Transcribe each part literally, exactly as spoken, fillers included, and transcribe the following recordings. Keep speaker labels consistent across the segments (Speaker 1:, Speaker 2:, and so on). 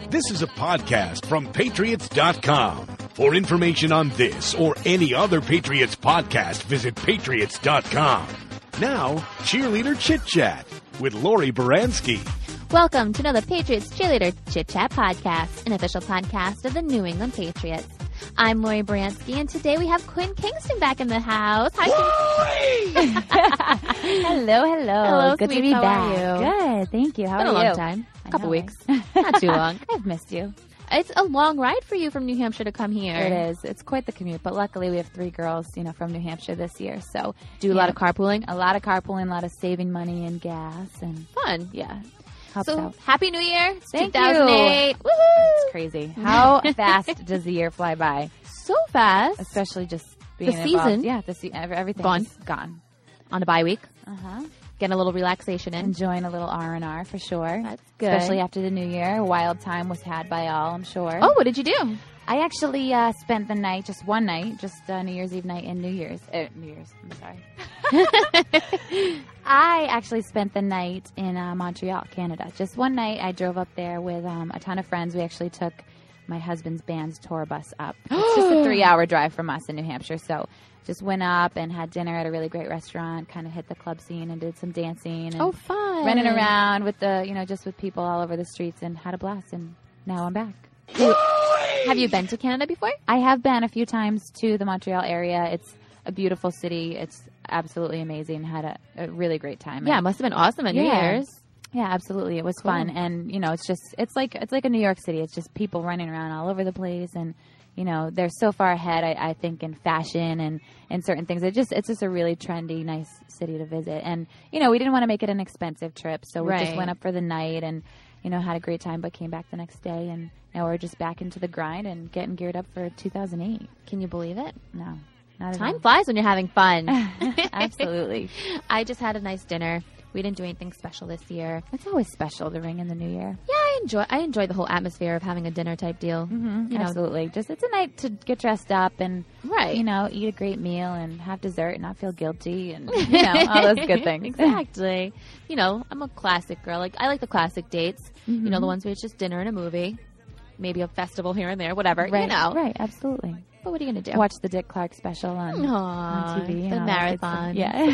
Speaker 1: This is a podcast from Patriots dot com. For information on this or any other Patriots podcast, visit Patriots dot com. Now, Cheerleader Chit Chat with Lori Baranski.
Speaker 2: Welcome to another Patriots Cheerleader Chit Chat podcast, an official podcast of the New England Patriots. I'm Lori Baranski, and today we have Quinn Kingston back in the house. Hi, Quinn.
Speaker 3: hello, hello.
Speaker 2: Hello,
Speaker 3: Good
Speaker 2: sweet.
Speaker 3: to be
Speaker 2: How
Speaker 3: back.
Speaker 2: are you?
Speaker 3: Good, thank you. How
Speaker 2: Been
Speaker 3: are
Speaker 2: a long
Speaker 3: you?
Speaker 2: time. A
Speaker 3: I
Speaker 2: couple
Speaker 3: know,
Speaker 2: weeks.
Speaker 3: right?
Speaker 2: Not too long.
Speaker 3: I've missed you.
Speaker 2: It's a long ride for you from New Hampshire to come here.
Speaker 3: It is. It's quite the commute, but luckily we have three girls, you know, from New Hampshire this year. So
Speaker 2: Do a lot of carpooling?
Speaker 3: a lot of carpooling, a lot of saving money and gas, and
Speaker 2: Fun.
Speaker 3: yeah, helps
Speaker 2: So,
Speaker 3: out.
Speaker 2: Happy New Year. It's
Speaker 3: Thank
Speaker 2: two thousand eight.
Speaker 3: you.
Speaker 2: Woohoo!
Speaker 3: It's crazy. How fast does the year fly by?
Speaker 2: So fast.
Speaker 3: Especially just being
Speaker 2: The
Speaker 3: involved.
Speaker 2: season.
Speaker 3: Yeah, the se- ev- everything
Speaker 2: Gone.
Speaker 3: is gone.
Speaker 2: On a bye week.
Speaker 3: Uh huh.
Speaker 2: Getting a little relaxation in.
Speaker 3: Enjoying a little R and R for sure.
Speaker 2: That's good.
Speaker 3: Especially after the New Year. A wild time was had by all, I'm sure.
Speaker 2: Oh, what did you do?
Speaker 3: I actually uh, spent the night, just one night, just uh, New Year's Eve night and New Year's. Uh, New Year's, I'm sorry. I actually spent the night in uh, Montreal, Canada. Just one night. I drove up there with um, a ton of friends. We actually took my husband's band's tour bus up. It's just a three-hour drive from us in New Hampshire. So just went up and had dinner at a really great restaurant, kind of hit the club scene and did some dancing. And
Speaker 2: Oh, fun.
Speaker 3: running around with the, you know, just with people all over the streets and had a blast. And now I'm back.
Speaker 2: Do- Have you been to Canada before?
Speaker 3: I have been a few times to the Montreal area. It's a beautiful city. It's absolutely amazing. Had a, a really great time.
Speaker 2: Yeah, it
Speaker 3: And
Speaker 2: must have been awesome at New
Speaker 3: Yeah.
Speaker 2: Year's.
Speaker 3: yeah, absolutely. It was
Speaker 2: Cool.
Speaker 3: fun, and you know, it's just it's like it's like a New York City. It's just people running around all over the place, and you know, they're so far ahead. I, I think in fashion and and certain things. It just it's just a really trendy, nice city to visit. And you know, we didn't want to make it an expensive trip, so we
Speaker 2: Right.
Speaker 3: just went up for the night and you know had a great time, but came back the next day, and now we're just back into the grind and getting geared up for two thousand eight.
Speaker 2: Can you believe it?
Speaker 3: No, not at
Speaker 2: Time
Speaker 3: all.
Speaker 2: flies when you're having fun.
Speaker 3: Absolutely.
Speaker 2: I just had a nice dinner. We didn't do anything special this year.
Speaker 3: It's always special to ring in the new year.
Speaker 2: Yeah, I enjoy. I enjoy the whole atmosphere of having a dinner type deal.
Speaker 3: Mm-hmm,
Speaker 2: You know,
Speaker 3: absolutely. Just it's a night to get dressed up and
Speaker 2: right?
Speaker 3: you know eat a great meal and have dessert and not feel guilty and you know all those good things.
Speaker 2: Exactly. You know, I'm a classic girl. Like I like the classic dates.
Speaker 3: Mm-hmm.
Speaker 2: You know, the ones where it's just dinner and a movie, maybe a festival here and there, whatever.
Speaker 3: Right.
Speaker 2: You know.
Speaker 3: Right. Absolutely.
Speaker 2: But what are you gonna do?
Speaker 3: Watch the Dick Clark special on,
Speaker 2: Aw,
Speaker 3: on T V.
Speaker 2: the
Speaker 3: and all that good stuff.
Speaker 2: marathon.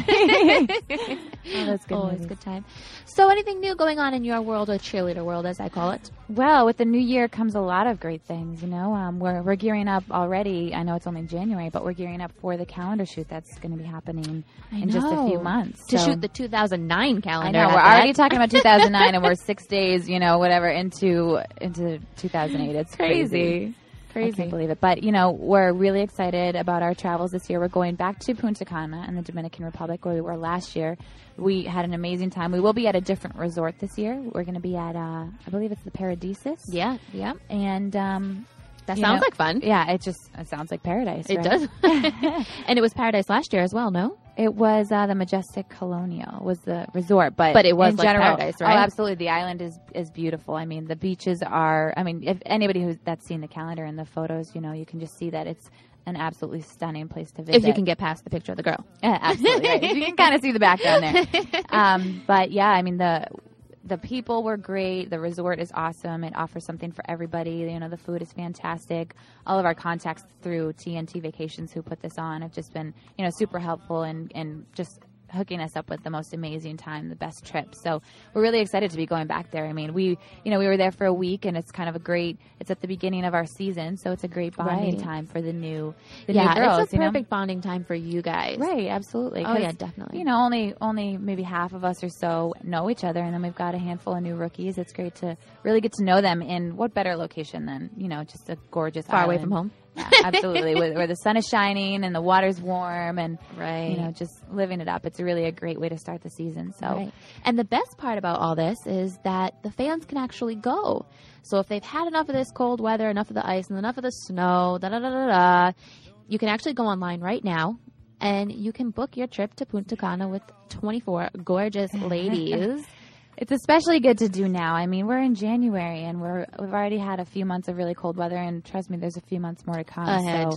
Speaker 3: Yeah. Oh, that's good.
Speaker 2: Always
Speaker 3: movies.
Speaker 2: a good time. So, anything new going on in your world, or cheerleader world, as I call it?
Speaker 3: Well, with the new year comes a lot of great things. You know, um, we're we're gearing up already. I know it's only January, but we're gearing up for the calendar shoot that's going to be happening
Speaker 2: I
Speaker 3: in just a few
Speaker 2: know.
Speaker 3: months
Speaker 2: To
Speaker 3: So-
Speaker 2: shoot the two thousand nine
Speaker 3: I
Speaker 2: calendar.
Speaker 3: know
Speaker 2: at
Speaker 3: we're
Speaker 2: that.
Speaker 3: already talking about two thousand nine, and we're six days, you know, whatever into into two thousand eight. It's crazy. I
Speaker 2: Crazy.
Speaker 3: can't believe it. But, you know, we're really excited about our travels this year. We're going back to Punta Cana in the Dominican Republic where we were last year. We had an amazing time. We will be at a different resort this year. We're going to be at, uh, I believe it's the Paradisus.
Speaker 2: Yeah, yeah.
Speaker 3: And, um,
Speaker 2: That
Speaker 3: you
Speaker 2: sounds
Speaker 3: know,
Speaker 2: like fun.
Speaker 3: yeah, it just it sounds like paradise.
Speaker 2: It
Speaker 3: right?
Speaker 2: does. And it was paradise last year as well, no?
Speaker 3: It was uh, the Majestic Colonial was the resort, but
Speaker 2: But it was
Speaker 3: in
Speaker 2: like
Speaker 3: general,
Speaker 2: paradise, right?
Speaker 3: Oh, absolutely. The island is, is beautiful. I mean, the beaches are. I mean, if anybody who's that's seen the calendar and the photos, you know, you can just see that it's an absolutely stunning place to visit.
Speaker 2: If you can get past the picture of the girl.
Speaker 3: Yeah, absolutely. Right. You can kind of see the background there. Um, but yeah, I mean the. The people were great. The resort is awesome. It offers something for everybody. You know, the food is fantastic. All of our contacts through T N T Vacations who put this on have just been, you know, super helpful and, and just hooking us up with the most amazing time, the best trip. So we're really excited to be going back there. I mean, we, you know, we were there for a week and it's kind of a great, it's at the beginning of our season. So it's a great bonding
Speaker 2: Right.
Speaker 3: time for the new, the
Speaker 2: yeah,
Speaker 3: new girls.
Speaker 2: it's a
Speaker 3: you know?
Speaker 2: perfect bonding time for you guys.
Speaker 3: Right, absolutely.
Speaker 2: Oh,
Speaker 3: 'Cause,
Speaker 2: yeah, definitely.
Speaker 3: You know, only only maybe half of us or so know each other, and then we've got a handful of new rookies. It's great to really get to know them in what better location than, you know, just a gorgeous
Speaker 2: Far away
Speaker 3: island.
Speaker 2: from home.
Speaker 3: Yeah, absolutely. where, where the sun is shining and the water's warm and,
Speaker 2: Right.
Speaker 3: you know, just living it up. It's really a great way to start the season. So,
Speaker 2: Right. And the best part about all this is that the fans can actually go. So if they've had enough of this cold weather, enough of the ice, and enough of the snow, da da da da da, you can actually go online right now and you can book your trip to Punta Cana with twenty-four gorgeous ladies.
Speaker 3: It's especially good to do now. I mean, we're in January and we're we've already had a few months of really cold weather, and trust me, there's a few months more to come.
Speaker 2: Ahead.
Speaker 3: So,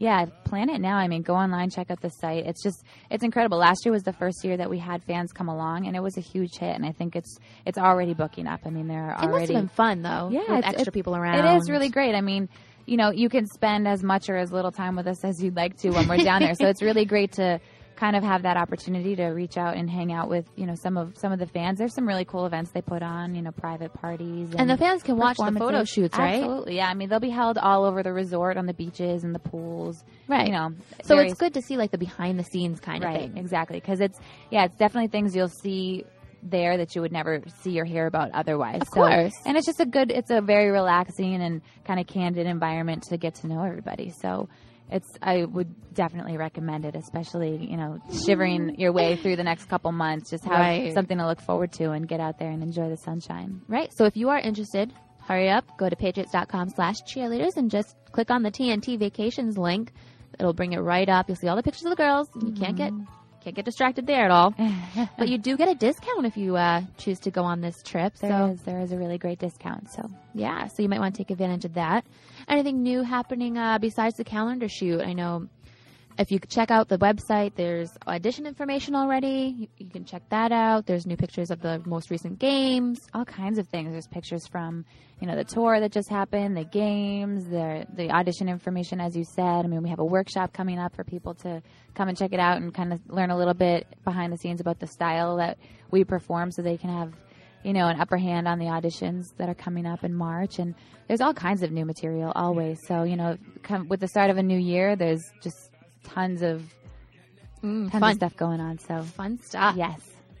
Speaker 3: Yeah, plan it now. I mean, go online, check out the site. It's just, it's incredible. Last year was the first year that we had fans come along, and it was a huge hit. And I think it's it's already booking up. I mean, there are
Speaker 2: It
Speaker 3: already.
Speaker 2: must have been fun, though,
Speaker 3: Yeah,
Speaker 2: with
Speaker 3: it's-
Speaker 2: extra
Speaker 3: it-
Speaker 2: people around.
Speaker 3: It is really great. I mean, you know, you can spend as much or as little time with us as you'd like to when we're down there. So it's really great to kind of have that opportunity to reach out and hang out with, you know, some of some of the fans. There's some really cool events they put on, you know, private parties. And,
Speaker 2: And the fans can watch the photo
Speaker 3: performances.
Speaker 2: shoots, right?
Speaker 3: Absolutely. Yeah. I mean, they'll be held all over the resort, on the beaches and the pools.
Speaker 2: Right.
Speaker 3: You know,
Speaker 2: So
Speaker 3: various-
Speaker 2: it's good to see, like, the behind-the-scenes kind
Speaker 3: right,
Speaker 2: of thing.
Speaker 3: exactly. Because it's, yeah, it's definitely things you'll see there that you would never see or hear about otherwise.
Speaker 2: Of
Speaker 3: So-
Speaker 2: course.
Speaker 3: And it's just a good, it's a very relaxing and kind of candid environment to get to know everybody. So it's, I would definitely recommend it, especially, you know, shivering your way through the next couple months. Just have
Speaker 2: Right.
Speaker 3: something to look forward to and get out there and enjoy the sunshine.
Speaker 2: Right. So if you are interested, hurry up, go to patriots.com slash cheerleaders and just click on the T N T vacations link. It'll bring it right up. You'll see all the pictures of the girls. And you can't get can't get distracted there at all. But you do get a discount if you uh, choose to go on this trip.
Speaker 3: There
Speaker 2: so
Speaker 3: is, there is a really great discount. So
Speaker 2: yeah, so you might want to take advantage of that. Anything new happening uh, besides the calendar shoot? I know if you check out the website, there's audition information already. You, you can check that out. There's new pictures of the most recent games.
Speaker 3: all kinds of things. There's pictures from, you know, the tour that just happened, the games, the the audition information, as you said. I mean, we have a workshop coming up for people to come and check it out and kind of learn a little bit behind the scenes about the style that we perform, so they can have, you know, an upper hand on the auditions that are coming up in March. And there's all kinds of new material always. So, you know, come, with the start of a new year, there's just tons of
Speaker 2: Mm,
Speaker 3: tons
Speaker 2: fun.
Speaker 3: of stuff going on. So
Speaker 2: Fun stuff.
Speaker 3: yes.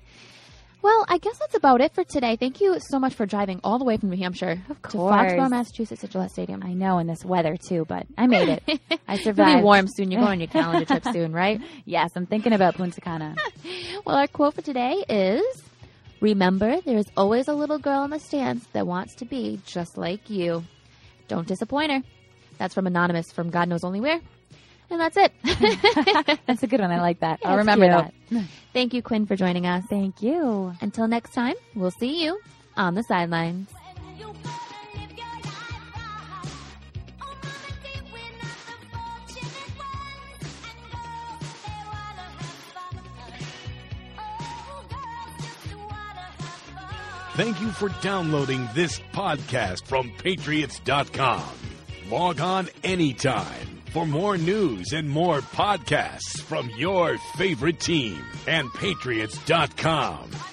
Speaker 2: Well, I guess that's about it for today. Thank you so much for driving all the way from New Hampshire
Speaker 3: Of
Speaker 2: to
Speaker 3: course.
Speaker 2: Foxborough, Massachusetts at Gillette Stadium.
Speaker 3: I know, in this weather too, but I made it. I
Speaker 2: It'll
Speaker 3: survived.
Speaker 2: be warm soon. You're going on your calendar trip soon, right?
Speaker 3: Yes, I'm thinking about Punta Cana.
Speaker 2: Well, our quote for today is, remember, there is always a little girl in the stands that wants to be just like you. Don't disappoint her. That's from Anonymous from God Knows Only Where. And that's it.
Speaker 3: That's a good one. I like that.
Speaker 2: Yeah,
Speaker 3: I'll
Speaker 2: it's
Speaker 3: remember
Speaker 2: cute.
Speaker 3: that.
Speaker 2: Thank you, Quinn, for joining us.
Speaker 3: Thank you.
Speaker 2: Until next time, we'll see you on the sidelines.
Speaker 1: Thank you for downloading this podcast from Patriots dot com. Log on anytime for more news and more podcasts from your favorite team and Patriots dot com.